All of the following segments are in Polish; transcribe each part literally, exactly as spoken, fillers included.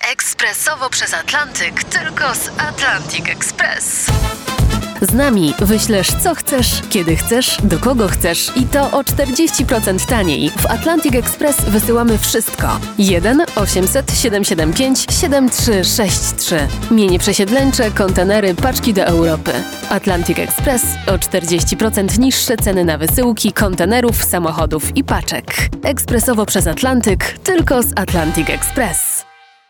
Ekspresowo przez Atlantyk, tylko z Atlantic Express. Z nami wyślesz co chcesz, kiedy chcesz, do kogo chcesz i to o czterdzieści procent taniej. W Atlantic Express wysyłamy wszystko. jeden osiemset siedemset siedemdziesiąt pięć siedemdziesiąt trzy sześćdziesiąt trzy. Mienie przesiedleńcze, kontenery, paczki do Europy. Atlantic Express o czterdzieści procent niższe ceny na wysyłki, kontenerów, samochodów i paczek. Ekspresowo przez Atlantyk, tylko z Atlantic Express.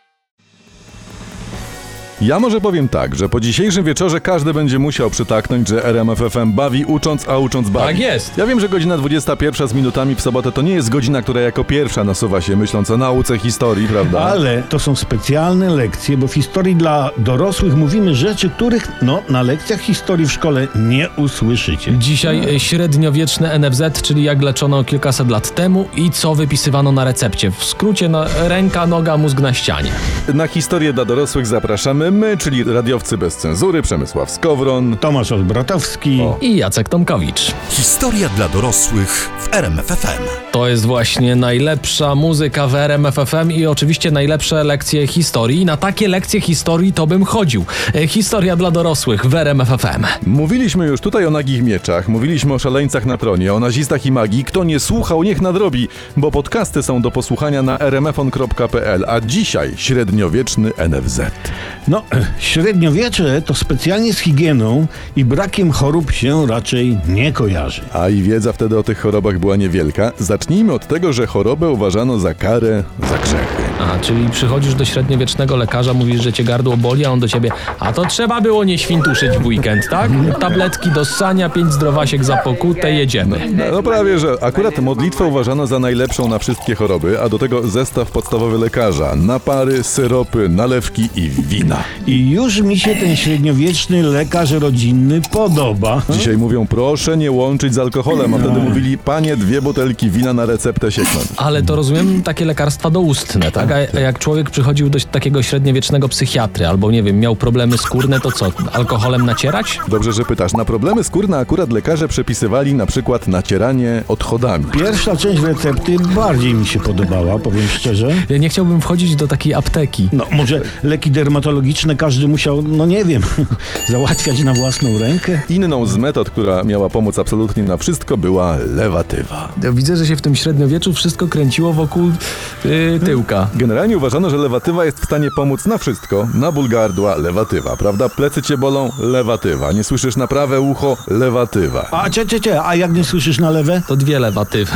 Ja może powiem tak, że po dzisiejszym wieczorze każdy będzie musiał przytaknąć, że R M F F M bawi ucząc, a ucząc bawi. Tak jest. Ja wiem, że godzina dwudziesta pierwsza z minutami w sobotę to nie jest godzina, która jako pierwsza nasuwa się myśląc o nauce historii, prawda? Ale to są specjalne lekcje, bo w historii dla dorosłych mówimy rzeczy, których no na lekcjach historii w szkole nie usłyszycie. Dzisiaj e, średniowieczny N F Z, czyli jak leczono kilkaset lat temu i co wypisywano na recepcie. W skrócie no, ręka, noga, mózg na ścianie. Na historię dla dorosłych zapraszamy my, czyli radiowcy bez cenzury, Przemysław Skowron, Tomasz Olbratowski. O. I Jacek Tomkowicz. Historia dla dorosłych w R M F F M. To jest właśnie najlepsza muzyka w R M F F M i oczywiście najlepsze lekcje historii. Na takie lekcje historii to bym chodził. E, Historia dla dorosłych w R M F F M. Mówiliśmy już tutaj o nagich mieczach, mówiliśmy o szaleńcach na tronie, o nazistach i magii. Kto nie słuchał, niech nadrobi, bo podcasty są do posłuchania na r m f on kropka p l, a dzisiaj średniowieczny N F Z. No, średniowiecze to specjalnie z higieną i brakiem chorób się raczej nie kojarzy. A i wiedza wtedy o tych chorobach była niewielka. Zacznijmy od tego, że chorobę uważano za karę, za grzechy. A, czyli przychodzisz do średniowiecznego lekarza, mówisz, że cię gardło boli, a on do ciebie, a to trzeba było nie świntuszyć w weekend, tak? Tabletki do ssania, pięć zdrowasiek za pokutę, jedziemy. No, no prawie, że akurat modlitwę uważano za najlepszą na wszystkie choroby, a do tego zestaw podstawowy lekarza. Napary, syropy, nalewki i wina. I już mi się ten średniowieczny lekarz rodzinny podoba. Dzisiaj mówią, proszę nie łączyć z alkoholem, a wtedy mówili, panie, dwie butelki wina na receptę sieknąć. Ale to rozumiem takie lekarstwa doustne, tak? A, a jak człowiek przychodził do takiego średniowiecznego psychiatry, albo nie wiem, miał problemy skórne, to co, alkoholem nacierać? Dobrze, że pytasz. Na problemy skórne akurat lekarze przepisywali na przykład nacieranie odchodami. Pierwsza część recepty bardziej mi się podobała, powiem szczerze. Ja nie chciałbym wchodzić do takiej apteki. No, może leki dermatologiczne każdy musiał, no nie wiem, załatwiać na własną rękę? Inną z metod, która miała pomóc absolutnie na wszystko, była lewatywa. Ja widzę, że się w tym średniowieczu wszystko kręciło wokół yy, tyłka. Generalnie uważano, że lewatywa jest w stanie pomóc na wszystko. Na ból gardła, lewatywa, prawda? Plecy cię bolą, lewatywa. Nie słyszysz na prawe ucho, lewatywa. A cie, cie, cie, a jak nie słyszysz na lewe? To dwie lewatywy.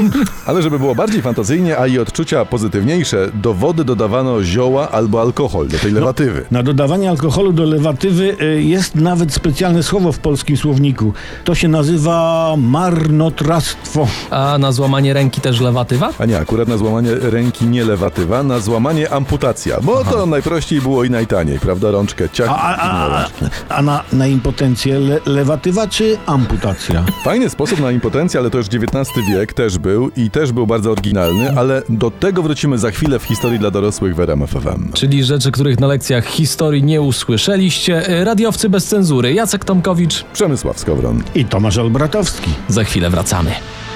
Ale żeby było bardziej fantazyjnie, a i odczucia pozytywniejsze, do wody dodawano zioła albo alkohol do tej lewatywy. Na dodawanie alkoholu do lewatywy y, jest nawet specjalne słowo w polskim słowniku. To się nazywa marnotrawstwo. A na złamanie ręki też lewatywa? A nie, akurat na złamanie ręki nie lewatywa, na złamanie amputacja. Bo Aha. to najprościej było i najtaniej, prawda? Rączkę ciach. A, a, a, a na, na impotencję le, lewatywa czy amputacja? Fajny sposób na impotencję, ale to już dziewiętnasty wiek też był i też był bardzo oryginalny, ale do tego wrócimy za chwilę w historii dla dorosłych w R M F F M. Czyli rzeczy, których na lekcjach historii nie usłyszeliście. Radiowcy bez cenzury. Jacek Tomkowicz, Przemysław Skowron i Tomasz Olbratowski. Za chwilę wracamy.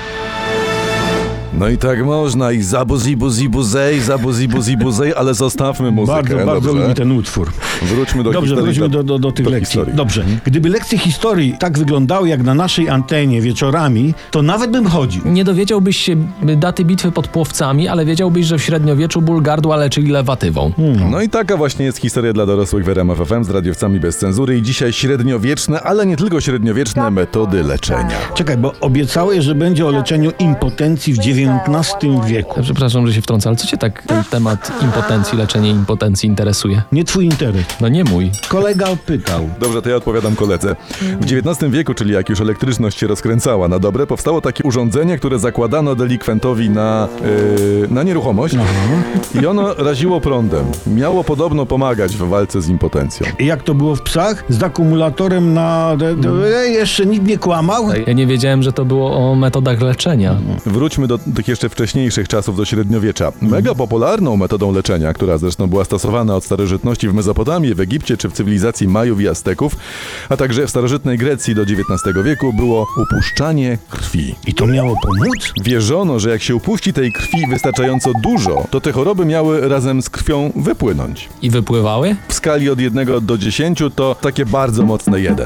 No i tak można i zabuzi buzi buzej, zabuzi buzi buzej, ale zostawmy muzykę. Bardzo, bardzo Dobrze. lubię ten utwór. Wróćmy do Dobrze, historii. wróćmy do, do, do tych do lekcji. historii. Dobrze. Gdyby lekcje historii tak wyglądały jak na naszej antenie wieczorami, to nawet bym chodził. Nie dowiedziałbyś się daty bitwy pod Płowcami, ale wiedziałbyś, że w średniowieczu ból gardła leczyli lewatywą. Hmm. No i taka właśnie jest historia dla dorosłych w R M F F M z radiowcami bez cenzury i dzisiaj średniowieczne, ale nie tylko średniowieczne metody leczenia. Czekaj, bo obiecałeś, że będzie o leczeniu impotencji w dziewiętnastym wieku. Ja przepraszam, że się wtrącę, ale co cię tak ten temat impotencji, leczenie impotencji interesuje? Nie twój interes. No nie mój. Kolega pytał. Dobrze, to ja odpowiadam koledze. W dziewiętnastym wieku, czyli jak już elektryczność się rozkręcała na dobre, powstało takie urządzenie, które zakładano delikwentowi na, yy, na nieruchomość i ono raziło prądem. Miało podobno pomagać w walce z impotencją. I jak to było w psach? Z akumulatorem na... De, de, e, jeszcze nikt nie kłamał? Ja nie wiedziałem, że to było o metodach leczenia. Wróćmy do tych jeszcze wcześniejszych czasów do średniowiecza. Mega popularną metodą leczenia, która zresztą była stosowana od starożytności w Mezopotamii, w Egipcie czy w cywilizacji Majów i Azteków, a także w starożytnej Grecji do dziewiętnastego wieku, było upuszczanie krwi. I to miało pomóc? Wierzono, że jak się upuści tej krwi wystarczająco dużo, to te choroby miały razem z krwią wypłynąć. I wypływały? W skali od jednego do dziesięciu to takie bardzo mocne jeden.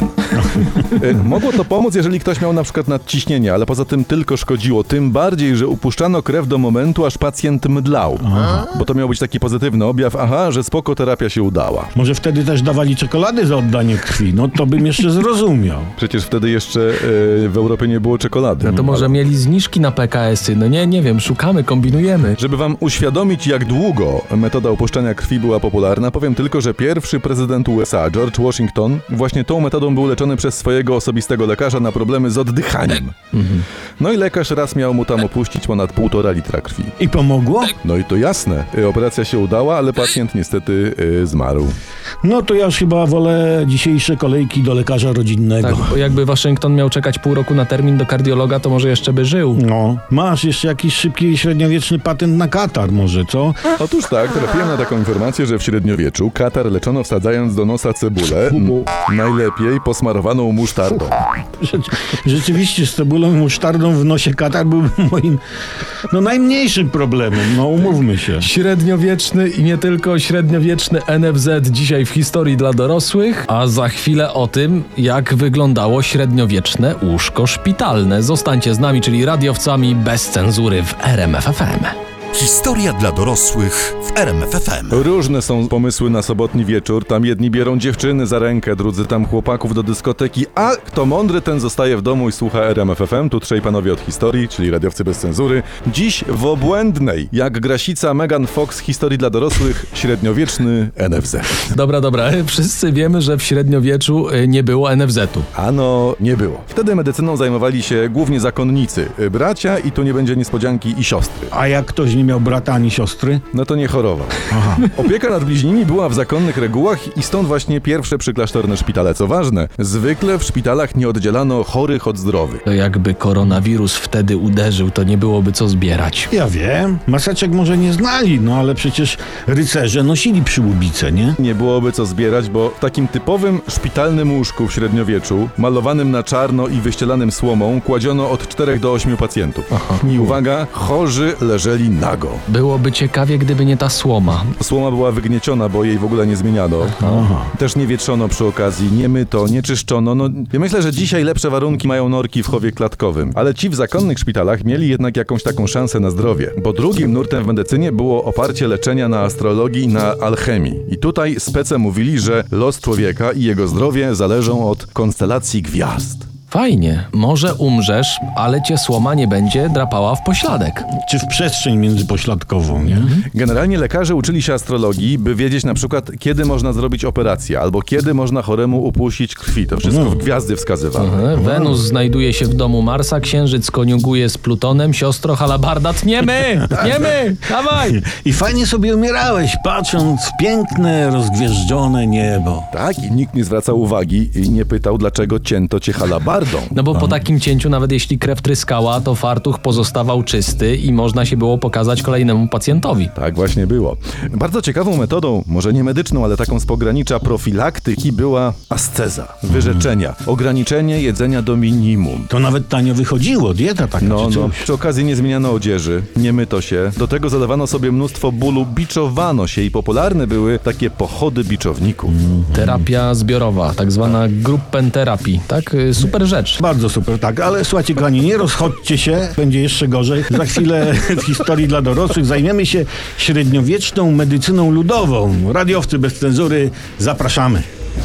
Y, Mogło to pomóc, jeżeli ktoś miał na przykład nadciśnienie, ale poza tym tylko szkodziło. Tym bardziej, że upuszczano krew do momentu, aż pacjent mdlał. Aha. Bo to miał być taki pozytywny objaw, aha, że spoko, terapia się udała. Może wtedy też dawali czekolady za oddanie krwi? No to bym jeszcze zrozumiał. Przecież wtedy jeszcze y, w Europie nie było czekolady. No to może Ale mieli zniżki na P K S-y. No nie, nie wiem, szukamy, kombinujemy. żeby wam uświadomić, jak długo metoda upuszczania krwi była popularna, powiem tylko, że pierwszy prezydent U S A, George Washington, właśnie tą metodą był leczony przez swojego osobistego lekarza na problemy z oddychaniem. Mhm. No i lekarz raz miał mu tam opuścić ponad półtora litra krwi. I pomogło? No i to jasne, y, operacja się udała, ale pacjent niestety y, zmarł. No to ja już chyba wolę dzisiejsze kolejki do lekarza rodzinnego. Tak, bo jakby Waszyngton miał czekać pół roku na termin do kardiologa, to może jeszcze by żył. No, masz jeszcze jakiś szybki średniowieczny patent na katar może, co? Otóż tak, trafiłem na taką informację, że w średniowieczu katar leczono wsadzając do nosa cebulę, m, najlepiej posmarowaną musztardą. Rzecz, rzeczywiście z cebulą i musztardą w nosie katar był moim no najmniejszym problemem, no umówmy się. Średniowieczny i nie tylko średniowieczny N F Z dzisiaj w historii dla dorosłych, a za chwilę o tym, jak wyglądało średniowieczne łóżko szpitalne. Zostańcie z nami, czyli radiowcami bez cenzury w R M F F M. Historia dla dorosłych w R M F F M. Różne są pomysły na sobotni wieczór. Tam jedni bierą dziewczyny za rękę, drudzy tam chłopaków do dyskoteki, a kto mądry, ten zostaje w domu i słucha R M F F M. Tu trzej panowie od historii, czyli radiowcy bez cenzury. Dziś w obłędnej, jak grasica Megan Fox, historii dla dorosłych, średniowieczny N F Z. Dobra, dobra, wszyscy wiemy, że w średniowieczu y, nie było N F Z-u. Ano, nie było. Wtedy medycyną zajmowali się głównie zakonnicy, bracia i tu nie będzie niespodzianki i siostry. A jak ktoś nie miał brata ani siostry? No to nie chorował. Aha. Opieka nad bliźnimi była w zakonnych regułach i stąd właśnie pierwsze przyklasztorne szpitale. Co ważne, zwykle w szpitalach nie oddzielano chorych od zdrowych. To jakby koronawirus wtedy uderzył, to nie byłoby co zbierać. Ja wiem, maseczek może nie znali, no ale przecież rycerze nosili przyłbice, nie? Nie byłoby co zbierać, bo w takim typowym szpitalnym łóżku w średniowieczu, malowanym na czarno i wyścielanym słomą, kładziono od czterech do ośmiu pacjentów. Aha. I uwaga, chorzy leżeli nago. Byłoby ciekawie, gdyby nie ta słoma. Słoma była wygnieciona, bo jej w ogóle nie zmieniano. Aha. Też nie wietrzono przy okazji, nie myto, nie czyszczono. No, ja myślę, że dzisiaj lepsze warunki mają norki w chowie klatkowym. Ale ci w zakonnych szpitalach mieli jednak jakąś taką szansę na zdrowie. Bo drugim nurtem w medycynie było oparcie leczenia na astrologii i na alchemii. I tutaj spece mówili, że los człowieka i jego zdrowie zależą od konstelacji gwiazd. Fajnie, może umrzesz, ale cię słoma nie będzie drapała w pośladek. Czy w przestrzeń międzypośladkową, nie? Generalnie lekarze uczyli się astrologii, by wiedzieć na przykład, kiedy można zrobić operację, albo kiedy można choremu upuścić krwi. To wszystko w gwiazdy wskazywało. Aha, Wenus znajduje się w domu Marsa, Księżyc koniuguje z Plutonem, siostro halabarda, tniemy! Tniemy! Dawaj! I fajnie sobie umierałeś, patrząc w piękne, rozgwieżdżone niebo. Tak, i nikt nie zwracał uwagi i nie pytał, dlaczego cięto cię halabardą. No bo po takim cięciu, nawet jeśli krew tryskała, to fartuch pozostawał czysty i można się było pokazać kolejnemu pacjentowi. Tak właśnie było. Bardzo ciekawą metodą, może nie medyczną, ale taką z pogranicza profilaktyki była asceza, wyrzeczenia, ograniczenie jedzenia do minimum. To nawet tanio wychodziło, dieta taka No, czy no. coś. Przy okazji nie zmieniano odzieży, nie myto się, do tego zalewano sobie mnóstwo bólu, biczowano się i popularne były takie pochody biczowników. Terapia zbiorowa, tak zwana gruppenterapii, tak? Y, Super rzecz. Bardzo super, tak, ale słuchajcie kochani, nie rozchodźcie się, będzie jeszcze gorzej. Za chwilę w historii dla dorosłych zajmiemy się średniowieczną medycyną ludową. Radiowcy bez cenzury, zapraszamy.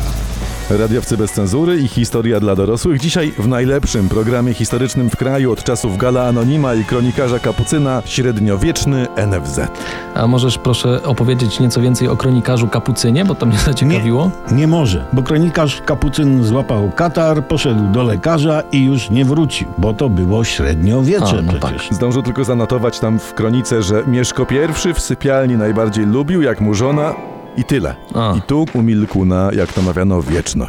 Radiowcy bez cenzury i historia dla dorosłych. Dzisiaj w najlepszym programie historycznym w kraju od czasów Gala Anonima i kronikarza Kapucyna, średniowieczny N F Z. A możesz proszę opowiedzieć nieco więcej o kronikarzu Kapucynie, bo to mnie zaciekawiło? Nie, nie może, bo kronikarz Kapucyn złapał katar, poszedł do lekarza i już nie wrócił, bo to było średniowiecze A, no przecież. tak. Zdążył tylko zanotować tam w kronice, że Mieszko I w sypialni najbardziej lubił, jak mu żona, i tyle. A. I tu umilkł na, jak to mawiano, wieczność.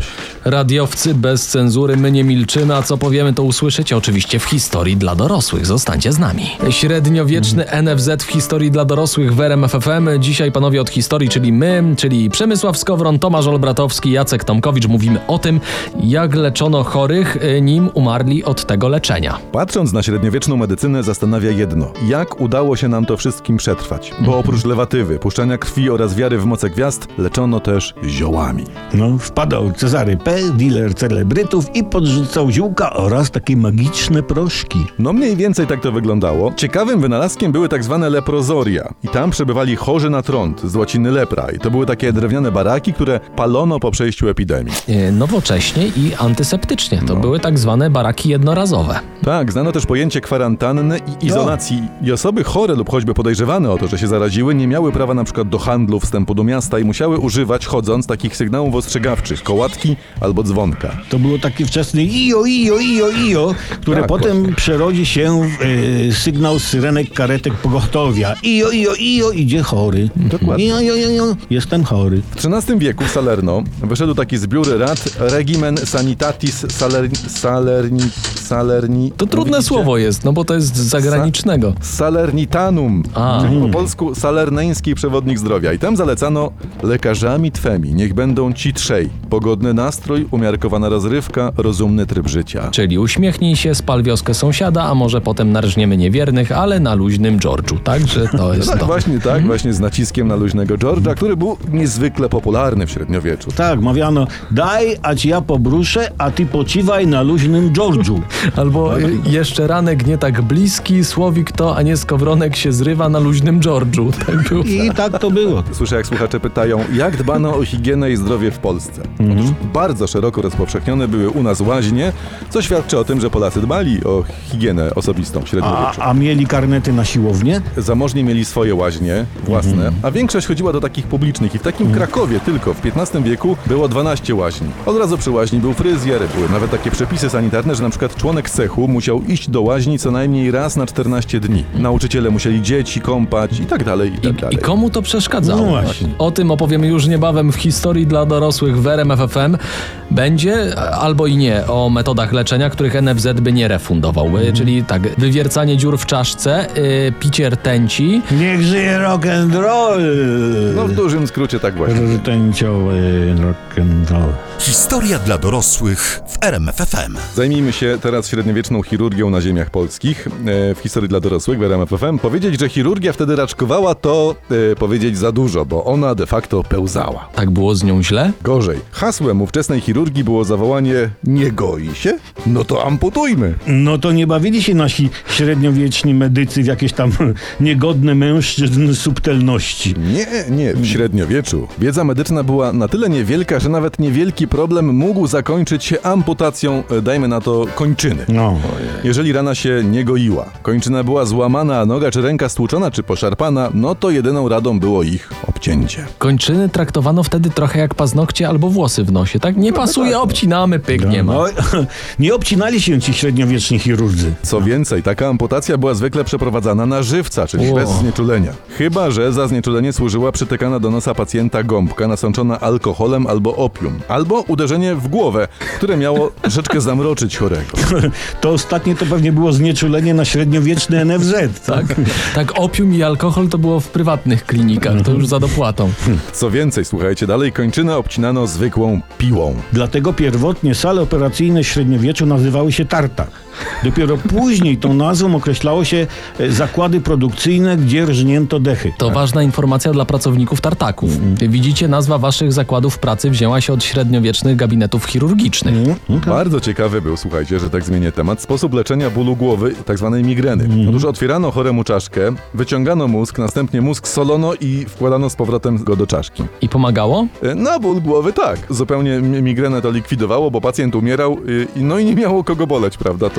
Radiowcy bez cenzury, my nie milczymy, a co powiemy, to usłyszycie oczywiście w historii dla dorosłych. Zostańcie z nami. Średniowieczny N F Z w historii dla dorosłych w R M F F M. Dzisiaj panowie od historii, czyli my, czyli Przemysław Skowron, Tomasz Olbratowski, Jacek Tomkowicz. Mówimy o tym, jak leczono chorych, nim umarli od tego leczenia. Patrząc na średniowieczną medycynę, zastanawia jedno. Jak udało się nam to wszystkim przetrwać? Bo oprócz lewatywy, puszczania krwi oraz wiary w moce gwiazd, leczono też ziołami. No, wpadał Cezary P., dealer celebrytów i podrzucał ziółka oraz takie magiczne proszki. No mniej więcej tak to wyglądało. Ciekawym wynalazkiem były tak zwane leprozoria. I tam przebywali chorzy na trąd, z łaciny lepra. I to były takie drewniane baraki, które palono po przejściu epidemii. E, Nowocześnie i antyseptycznie. To No. były tak zwane baraki jednorazowe. Tak, znano też pojęcie kwarantanny i izolacji. I osoby chore lub choćby podejrzewane o to, że się zaraziły, nie miały prawa na przykład do handlu, wstępu do miasta i musiały używać, chodząc, takich sygnałów ostrzegawczych, kołatki albo dzwonka. To było taki wczesny ijo, ijo, ijo, ijo, które Tak, potem właśnie. przerodzi się w e, sygnał syrenek karetek pogotowia. Ijo, ijo, ijo, idzie chory. Dokładnie. Ijo, ijo, ijo, jestem chory. W trzynastym wieku w Salerno wyszedł taki zbiór rad Regimen Sanitatis Salerni... Salerni... Salerni... To trudne Widzicie? słowo jest, no bo to jest z zagranicznego. Salernitanum, A. czyli po polsku salerneński przewodnik zdrowia. I tam zalecano lekarzami twemi, niech będą ci trzej. Pogodny nastrój, umiarkowana rozrywka, rozumny tryb życia. Czyli uśmiechnij się, spal wioskę sąsiada, a może potem narżniemy niewiernych, ale na luźnym George'u. Także to jest Tak, to. właśnie tak, właśnie z naciskiem na luźnego George'a, który był niezwykle popularny w średniowieczu. Tak, mawiano, daj, a ci ja pobruszę, a ty pociwaj na luźnym George'u. Albo y, jeszcze ranek nie tak bliski, słowik to, a nie skowronek się zrywa na luźnym George'u. Tak było. I tak to było. Słyszę, jak słuchacze pytają, jak dbano o higienę i zdrowie w Polsce. Otóż bardzo szeroko rozpowszechnione były u nas łaźnie, co świadczy o tym, że Polacy dbali o higienę osobistą w A, średniowieczu. a mieli karnety na siłownię? Zamożni mieli swoje łaźnie własne, a większość chodziła do takich publicznych. I w takim Krakowie tylko w piętnastym wieku było dwanaście łaźni. Od razu przy łaźni był fryzjer, były nawet takie przepisy sanitarne, że na przykład członek cechu musiał iść do łaźni co najmniej raz na czternaście dni. Nauczyciele musieli dzieci kąpać i tak dalej, i tak I, dalej. I komu to przeszkadzało? No właśnie. O tym opowiemy już niebawem w historii dla dorosłych w R M F F M. Będzie, albo i nie, o metodach leczenia, których N F Z by nie refundował. Y, Czyli tak, wywiercanie dziur w czaszce, y, picie rtęci. Niech żyje rock'n'roll! No w dużym skrócie tak właśnie. Rtęciowy rock'n'roll. Historia dla dorosłych w R M F F M. Zajmijmy się teraz średniowieczną chirurgią na ziemiach polskich. E, w historii dla dorosłych w R M F F M. Powiedzieć, że chirurgia wtedy raczkowała, to e, powiedzieć za dużo, bo ona de facto pełzała. Tak było z nią źle? Gorzej. Hasłem ówczesnej chirurgii było zawołanie: nie goi się? No to amputujmy. No to nie bawili się nasi średniowieczni medycy w jakieś tam niegodne mężczyzn subtelności. Nie, nie. W średniowieczu wiedza medyczna była na tyle niewielka, że nawet niewielki problem mógł zakończyć się amputacją, e, dajmy na to, kończyny. No. Jeżeli rana się nie goiła, kończyna była złamana, a noga czy ręka stłuczona czy poszarpana, no to jedyną radą było ich obcięcie. Kończyny traktowano wtedy trochę jak paznokcie albo włosy w nosie, tak? Nie pasuje, tak. obcinamy, pyk, nie ma. No, nie obcinali się ci średniowieczni chirurdzy. Co więcej, taka amputacja była zwykle przeprowadzana na żywca, czyli Ło. bez znieczulenia. Chyba że za znieczulenie służyła przytykana do nosa pacjenta gąbka nasączona alkoholem albo opium. Albo uderzenie w głowę, które miało troszeczkę zamroczyć chorego. To ostatnie to pewnie było znieczulenie na średniowieczny N F Z. Tak, tak, opium i alkohol to było w prywatnych klinikach, to już za dopłatą. Co więcej, słuchajcie dalej, kończynę obcinano zwykłą piłą. Dlatego pierwotnie sale operacyjne w średniowieczu nazywały się tartak. Dopiero później tą nazwą określało się e, zakłady produkcyjne, gdzie rżnięto dechy. To ważna informacja dla pracowników tartaków. Widzicie, nazwa waszych zakładów pracy wzięła się od średniowiecznych gabinetów chirurgicznych. Bardzo ciekawy był, słuchajcie, że tak zmienię temat, sposób leczenia bólu głowy, tak zwanej migreny. Otóż otwierano choremu czaszkę, wyciągano mózg, następnie mózg solono i wkładano z powrotem go do czaszki. I pomagało? E, Na ból głowy tak. Zupełnie mi- migrenę to likwidowało, bo pacjent umierał, y, i no i nie miało kogo boleć, prawda? To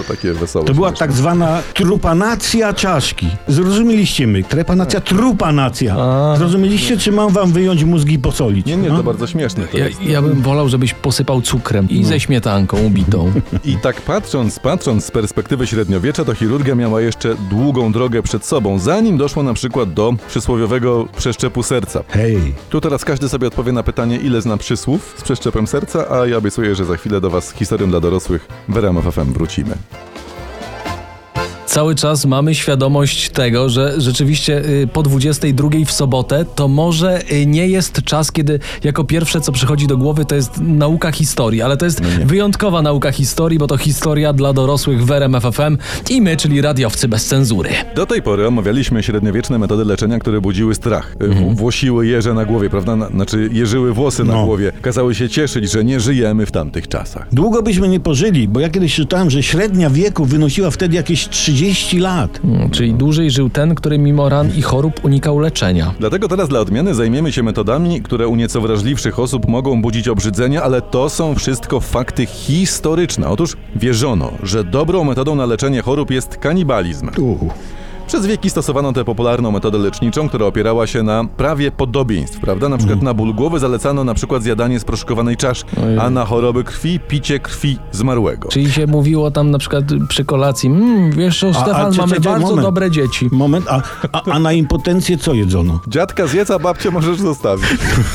takie wesołe. To była śmieszne. tak zwana trupanacja czaszki. Zrozumieliście my? Trepanacja, trupanacja. A. Zrozumieliście, czy mam wam wyjąć mózgi i posolić? Nie, nie, No? to bardzo śmieszne to Ja, jest. ja bym wolał, żebyś posypał cukrem i ze śmietanką ubitą. I tak patrząc, patrząc z perspektywy średniowiecza, to chirurgia miała jeszcze długą drogę przed sobą, zanim doszło na przykład do przysłowiowego przeszczepu serca. Hej. Tu teraz każdy sobie odpowie na pytanie, ile zna przysłów z przeszczepem serca, a ja obiecuję, że za chwilę do was z historią dla dorosłych w R M F F M wrócimy. Cały czas mamy świadomość tego, że rzeczywiście y, po dwudziestej drugiej w sobotę to może y, nie jest czas, kiedy jako pierwsze co przychodzi do głowy to jest nauka historii, ale to jest wyjątkowa nauka historii, bo to historia dla dorosłych w R M F F M i my, czyli radiowcy bez cenzury. Do tej pory omawialiśmy średniowieczne metody leczenia, które budziły strach. Mhm. Włosiły jeże na głowie, prawda? Na, znaczy jeżyły włosy na No. głowie. Kazały się cieszyć, że nie żyjemy w tamtych czasach. Długo byśmy nie pożyli, bo ja kiedyś czytałem, że średnia wieku wynosiła wtedy jakieś trzydzieści lat. Hmm, czyli dłużej żył ten, który mimo ran i chorób unikał leczenia. Dlatego teraz dla odmiany zajmiemy się metodami, które u nieco wrażliwszych osób mogą budzić obrzydzenie, ale to są wszystko fakty historyczne. Otóż wierzono, że dobrą metodą na leczenie chorób jest kanibalizm. Uh. Przez wieki stosowano tę popularną metodę leczniczą, która opierała się na prawie podobieństw, prawda? Na przykład na ból głowy zalecano na przykład zjadanie sproszkowanej czaszki, Ojej. a na choroby krwi picie krwi zmarłego. Czyli się mówiło tam na przykład przy kolacji, mmm, wiesz co, A- Stefan, a czy- mamy czy- czy- bardzo moment. dobre dzieci. Moment, a, a, a na impotencję co jedzono? Dziadka zjedz, a babcię możesz zostawić.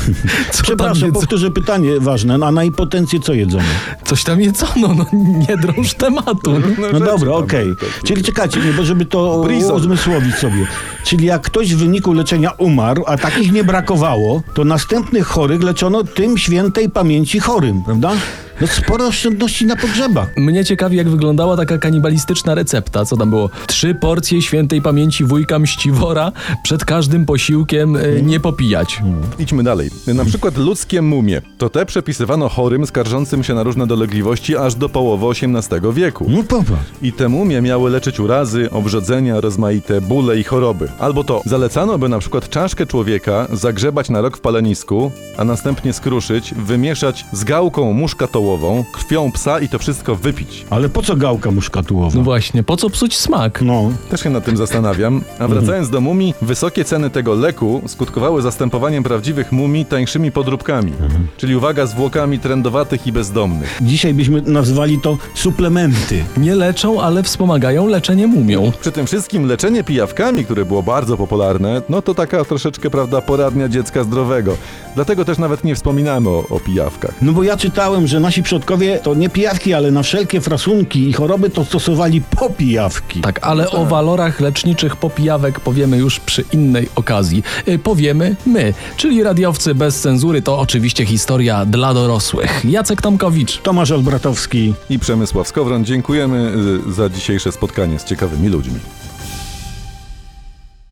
Co tam Przepraszam, jedzono? powtórzę pytanie ważne. A na impotencję co jedzono? Coś tam jedzono, no nie drąż tematu. No rzeczy dobra, tam okej. takie. Czyli czekajcie, nie, bo żeby to Brizol. uzmysłowić sobie. Czyli jak ktoś w wyniku leczenia umarł, a takich nie brakowało, to następnych chorych leczono tym świętej pamięci chorym, prawda? No sporo oszczędności na pogrzebach. Mnie ciekawi, jak wyglądała taka kanibalistyczna recepta. Co tam było? Trzy porcje świętej pamięci wujka Mściwora przed każdym posiłkiem y, nie popijać. Idźmy dalej. Na przykład ludzkie mumie. To te przepisywano chorym skarżącym się na różne dolegliwości aż do połowy osiemnastego wieku. No popatrz. I te mumie miały leczyć urazy, obrzodzenia, rozmaite bóle i choroby. Albo to zalecano, by na przykład czaszkę człowieka zagrzebać na rok w palenisku, a następnie skruszyć, wymieszać z gałką muszkatołową, krwią psa i to wszystko wypić. Ale po co gałka muszkatułowa? No właśnie, po co psuć smak? No. Też się nad tym zastanawiam. A wracając do mumii, wysokie ceny tego leku skutkowały zastępowaniem prawdziwych mumii tańszymi podróbkami. Czyli uwaga, zwłokami trędowatych i bezdomnych. Dzisiaj byśmy nazwali to suplementy. Nie leczą, ale wspomagają leczenie mumią. Przy tym wszystkim leczenie pijawkami, które było bardzo popularne, no to taka troszeczkę, prawda, poradnia dziecka zdrowego. Dlatego też nawet nie wspominamy o, o pijawkach. No bo ja czytałem, że nasi przodkowie to nie pijawki, ale na wszelkie frasunki i choroby to stosowali popijawki. Tak, ale o walorach leczniczych popijawek powiemy już przy innej okazji. Y, powiemy my, czyli radiowcy bez cenzury, to oczywiście historia dla dorosłych. Jacek Tomkowicz. Tomasz Olbratowski. I Przemysław Skowron, dziękujemy y, za dzisiejsze spotkanie z ciekawymi ludźmi.